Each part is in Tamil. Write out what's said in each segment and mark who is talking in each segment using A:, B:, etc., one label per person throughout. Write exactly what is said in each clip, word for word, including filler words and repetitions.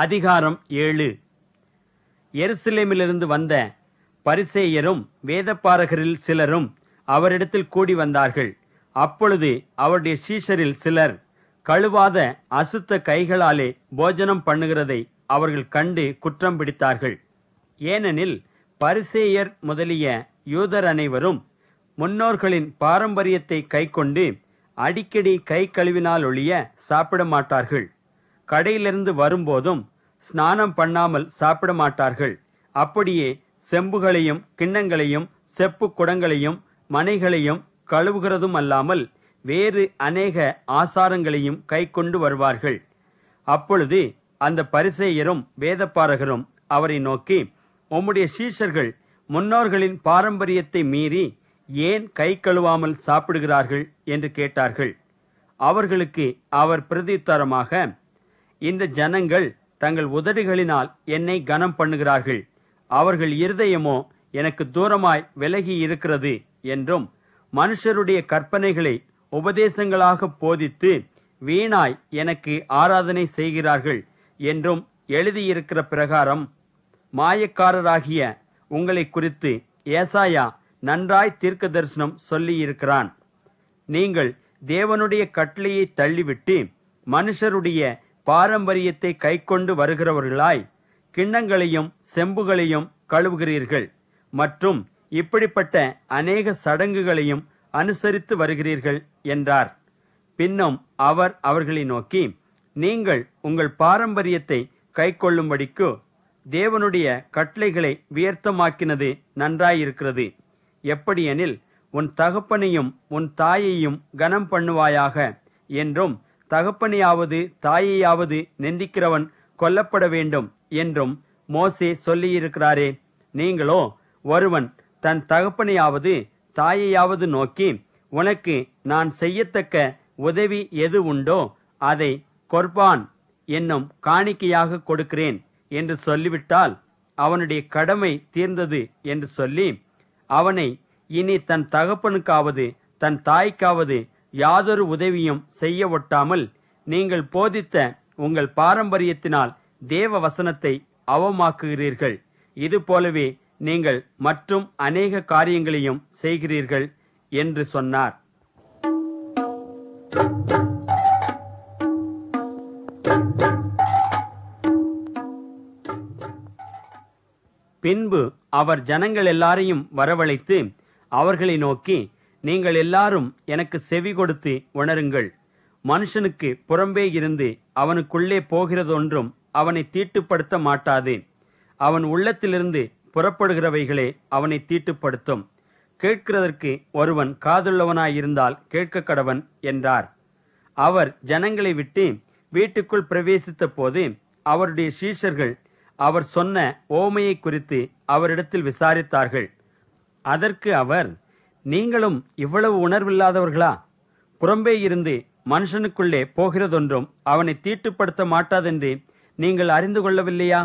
A: அதிகாரம் ஏழு. எருசலேமிலிருந்து வந்த பரிசேயரும் வேதபாரகரில் சிலரும் அவரிடத்தில் கூடி வந்தார்கள். அப்பொழுது அவருடைய சீஷரில் சிலர் கழுவாத அசுத்த கைகளாலே போஜனம் பண்ணுகிறதை அவர்கள் கண்டு குற்றம் பிடித்தார்கள். ஏனெனில் பரிசேயர் முதலிய யூதர் அனைவரும் முன்னோர்களின் பாரம்பரியத்தை கைக்கொண்டு அடிக்கடி கை கழுவினால் ஒழிய சாப்பிட மாட்டார்கள். கடையிலிருந்து வரும்போதும் ஸ்நானம் பண்ணாமல் சாப்பிட மாட்டார்கள். அப்படியே செம்புகளையும் கிண்ணங்களையும் செப்பு குடங்களையும் மனைகளையும் கழுவுகிறதும் அல்லாமல் வேறு அநேக ஆசாரங்களையும் கை கொண்டு வருவார்கள். அப்பொழுது அந்த பரிசேயரும் வேதபாரகரும் அவரை நோக்கி, உம்முடைய சீஷர்கள் முன்னோர்களின் பாரம்பரியத்தை மீறி ஏன் கை கழுவாமல் சாப்பிடுகிறார்கள் என்று கேட்டார்கள். அவர்களுக்கு அவர் பிரதியுத்தரமாக, இந்த ஜனங்கள் தங்கள் உதடுகளினால் என்னை கனம் பண்ணுகிறார்கள், அவர்கள் இருதயமோ எனக்கு தூரமாய் விலகி இருக்கிறது என்றும், மனுஷருடைய கற்பனைகளை உபதேசங்களாக போதித்து வீணாய் எனக்கு ஆராதனை செய்கிறார்கள் என்றும் எழுதியிருக்கிற பிரகாரம் மாயக்காரராகிய உங்களை குறித்து ஏசாயா நன்றாய் தீர்க்க தரிசனம் சொல்லியிருக்கிறான். நீங்கள் தேவனுடைய கட்டளையை தள்ளிவிட்டு மனுஷருடைய பாரம்பரியத்தை கைக்கொண்டு வருகிறவர்களாய் கிண்ணங்களையும் செம்புகளையும் கழுவுகிறீர்கள் மற்றும் இப்படிப்பட்ட அநேக சடங்குகளையும் அனுசரித்து வருகிறீர்கள் என்றார். பின்னும் அவர் அவர்களை நோக்கி, நீங்கள் உங்கள் பாரம்பரியத்தை கைக்கொள்ளும்படிக்கு தேவனுடைய கட்டளைகளை வியர்த்தமாக்கினது நன்றாயிருக்கிறது. எப்படியெனில், உன் தகப்பனையும் உன் தாயையும் கனம் பண்ணுவாயாக என்றும், தகப்பனையாவது தாயையாவது நிந்திக்கிறவன் கொல்லப்பட வேண்டும் என்றும் மோசே சொல்லியிருக்கிறாரே. நீங்களோ ஒருவன் தன் தகப்பனையாவது தாயையாவது நோக்கி, உனக்கு நான் செய்யத்தக்க உதவி எது உண்டோ அதை கொர்பான் என்னும் காணிக்கையாக கொடுக்கிறேன் என்று சொல்லிவிட்டால் அவனுடைய கடமை தீர்ந்தது என்று சொல்லி அவனை இனி தன் தகப்பனுக்காவது தன் தாய்க்காவது யாதொரு உதவியும் செய்ய ஒட்டாமல் நீங்கள் போதித்த உங்கள் பாரம்பரியத்தினால் தேவ வசனத்தை அவமாக்குகிறீர்கள். இது போலவே நீங்கள் மற்றும் அநேக காரியங்களையும் செய்கிறீர்கள் என்று சொன்னார். பின்பு அவர் ஜனங்கள் எல்லாரையும் வரவழைத்து அவர்களை நோக்கி, நீங்கள் எல்லாரும் எனக்கு செவி கொடுத்து உணருங்கள். மனுஷனுக்கு புறம்பே இருந்து அவனுக்குள்ளே போகிறதொன்றும் அவனை தீட்டுப்படுத்த மாட்டாது. அவன் உள்ளத்திலிருந்து புறப்படுகிறவைகளே அவனை தீட்டுப்படுத்தும். கேட்கிறதற்கு ஒருவன் காதுள்ளவனாயிருந்தால் கேட்க கடவன் என்றார். அவர் ஜனங்களை விட்டு வீட்டுக்குள் பிரவேசித்த போது அவருடைய சீஷர்கள் அவர் சொன்ன ஓமையை குறித்து அவரிடத்தில் விசாரித்தார்கள். அதற்கு அவர், நீங்களும் இவ்வளவு உணர்வில்லாதவர்களா? புறம்பே இருந்து மனுஷனுக்குள்ளே போகிறதொன்றும் அவனை தீட்டுப்படுத்த மாட்டாதென்று நீங்கள் அறிந்து கொள்ளவில்லையா?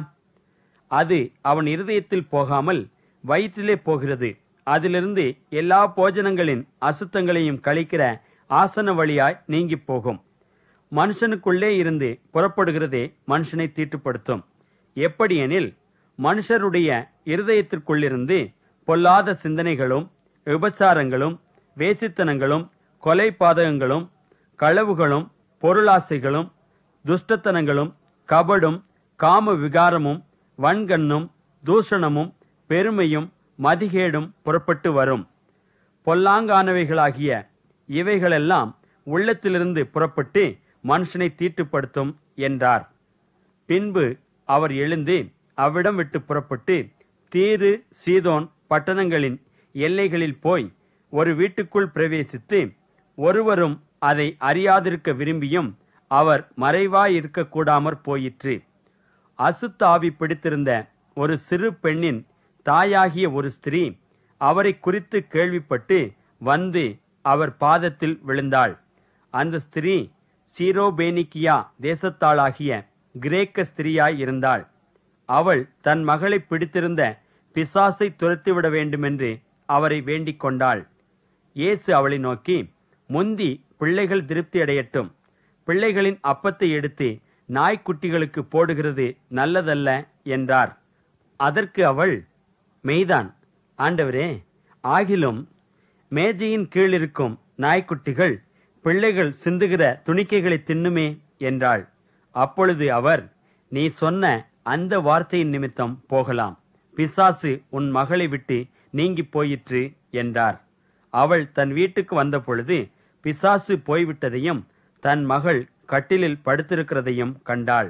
A: அது அவன் இருதயத்தில் போகாமல் வயிற்றிலே போகிறது. அதிலிருந்து எல்லா போஜனங்களின் அசுத்தங்களையும் கழிக்கிற ஆசன வழியாய் நீங்கி போகும். மனுஷனுக்குள்ளே இருந்து புறப்படுகிறதே மனுஷனை தீட்டுப்படுத்தும். எப்படியெனில், மனுஷருடைய இருதயத்திற்குள்ளிருந்து பொல்லாத சிந்தனைகளும் விபச்சாரங்களும் வேசித்தனங்களும் கொலை பாதகங்களும் களவுகளும் பொருளாசைகளும் துஷ்டத்தனங்களும் கபடும் காம விகாரமும் வன்கண்ணும் தூஷணமும் பெருமையும் மதிகேடும் புறப்பட்டு வரும். பொல்லாங்கானவைகளாகிய இவைகளெல்லாம் உள்ளத்திலிருந்து புறப்பட்டு மனுஷனை தீட்டுப்படுத்தும் என்றார். பின்பு அவர் எழுந்து அவ்விடம் விட்டு புறப்பட்டு தீரு சீதோன் பட்டணங்களின் எல்லைகளில் போய் ஒரு வீட்டுக்குள் பிரவேசித்து ஒருவரும் அதை அறியாதிருக்க விரும்பியும் அவர் மறைவாயிருக்க கூடாமற் போயிற்று. அசுத்த ஆவி பிடித்திருந்த ஒரு சிறு பெண்ணின் தாயாகிய ஒரு ஸ்திரீ அவரை குறித்து கேள்விப்பட்டு வந்து அவர் பாதத்தில் விழுந்தாள். அந்த ஸ்திரீ சீரோபேனிக்கியா தேசத்தாளாகிய கிரேக்க ஸ்திரீயாய் இருந்தாள். அவள் தன் மகளை பிடித்திருந்த பிசாசை துரத்திவிட வேண்டுமென்று அவரை வேண்டிக் கொண்டாள். இயேசு அவளை நோக்கி, முந்தி பிள்ளைகள் திருப்தி அடையட்டும், பிள்ளைகளின் அப்பத்தை எடுத்து நாய்க்குட்டிகளுக்கு போடுகிறது நல்லதல்ல என்றார். அதற்கு அவள், மெய்தான் ஆண்டவரே, ஆகிலும் மேஜையின் கீழிருக்கும் நாய்க்குட்டிகள் பிள்ளைகள் சிந்துகிற துணிக்கைகளை தின்னுமே என்றாள். அப்பொழுது அவர், நீ சொன்ன அந்த வார்த்தையின் நிமித்தம் போகலாம், பிசாசு உன் மகளை விட்டு நீங்கி போயிற்று என்றார். அவள் தன் வீட்டுக்கு வந்த பொழுது பிசாசு போய்விட்டதையும் தன் மகள் கட்டிலில் படுத்திருக்கிறதையும் கண்டாள்.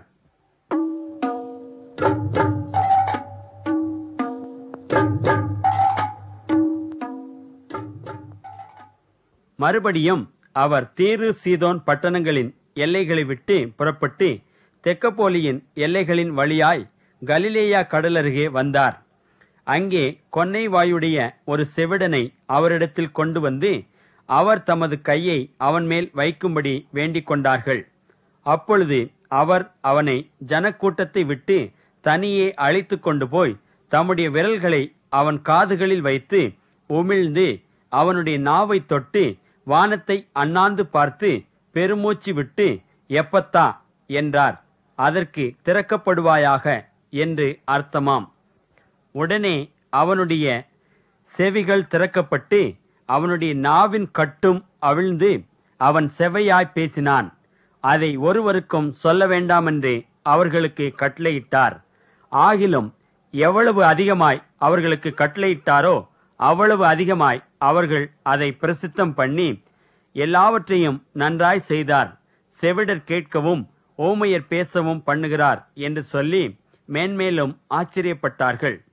A: மறுபடியும் அவர் தீரு சீதோன் பட்டணங்களின் எல்லைகளை விட்டு புறப்பட்டு தெக்கப்போலியின் எல்லைகளின் வழியாய் கலிலேயா கடலருகே வந்தார். அங்கே கொன்னை வாயுடைய ஒரு செவிடனை அவரிடத்தில் கொண்டு வந்து அவர் தமது கையை அவன் மேல் வைக்கும்படி வேண்டிக் கொண்டார்கள். அப்பொழுது அவர் அவனை ஜனக்கூட்டத்தை விட்டு தனியே அழைத்து கொண்டு போய் தம்முடைய விரல்களை அவன் காதுகளில் வைத்து உமிழ்ந்து அவனுடைய நாவை தொட்டு வானத்தை அண்ணாந்து பார்த்து பெருமூச்சு விட்டு எப்பத்தா என்றார். அதற்கு திறக்கப்படுவாயாக என்று அர்த்தமாம். உடனே அவனுடைய செவிகள் திறக்கப்பட்டு அவனுடைய நாவின் கட்டும் அவிழ்ந்து அவன் செவையாய் பேசினான். அதை ஒருவருக்கும் சொல்ல வேண்டாமென்று அவர்களுக்கு கட்டளையிட்டார். ஆகிலும் எவ்வளவு அதிகமாய் அவர்களுக்கு கட்டளையிட்டாரோ அவ்வளவு அதிகமாய் அவர்கள் அதை பிரசித்தம் பண்ணி எல்லாவற்றையும் நன்றாய் செய்தார். செவிடர் கேட்கவும் ஓமையர் பேசவும் பண்ணுகிறார் என்று சொல்லி மேன்மேலும் ஆச்சரியப்பட்டார்கள்.